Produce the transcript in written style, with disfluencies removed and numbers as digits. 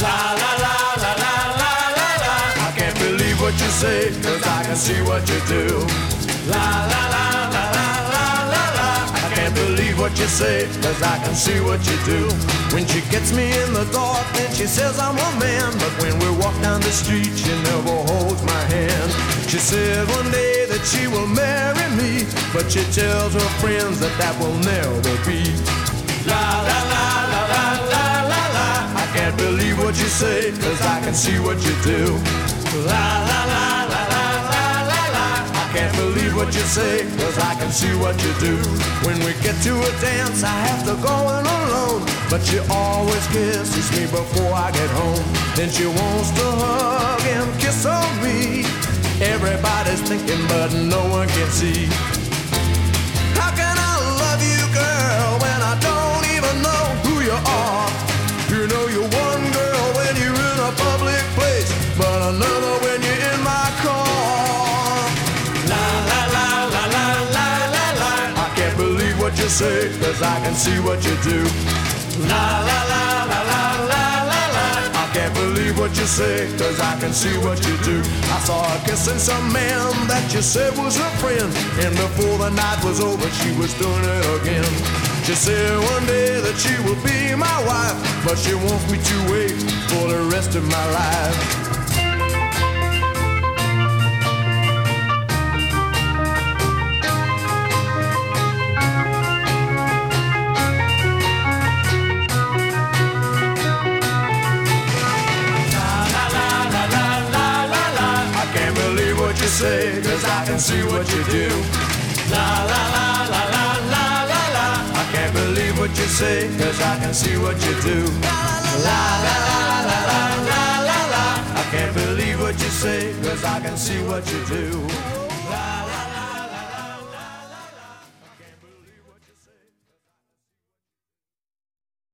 La la la la la la la la. I can't believe what you say, 'cause I can see what you do. La la la la la la la la. I can't believe what you say, 'cause I can see what you do. When she gets me in the door, then she says I'm a man. But when we walk down the street, she never holds my hand. She said one day that she will marry me, but she tells her friends that that will never be. La la la la la la la la. I can't believe what you say, 'cause I can see what you do. La la la la la la la la. I can't believe what you say, 'cause I can see what you do. When we get to a dance, I have to go in alone, but she always kisses me before I get home. Then she wants to hug and kiss on me. Everybody's thinking, but no one can see. How can I love you, girl, when I don't even know who you are? You know you're one girl when you're in a public place, but another when you're in my car. La la la la la la la la. I can't believe what you say, 'cause I can see what you do. La la la la la la la la. I can't believe what you say, 'cause I can see what you do. I saw her kissing some man that you said was her friend, and before the night was over, she was doing it again. She said one day that she will be my wife, but she wants me to wait for the rest of my life. Say, 'cause I can see what you do. La la la la la la la la. I can't believe what you say, 'cause I can see what you do. La la la la la la la la. I can't believe what you say, 'cause I can see what you do. La, la,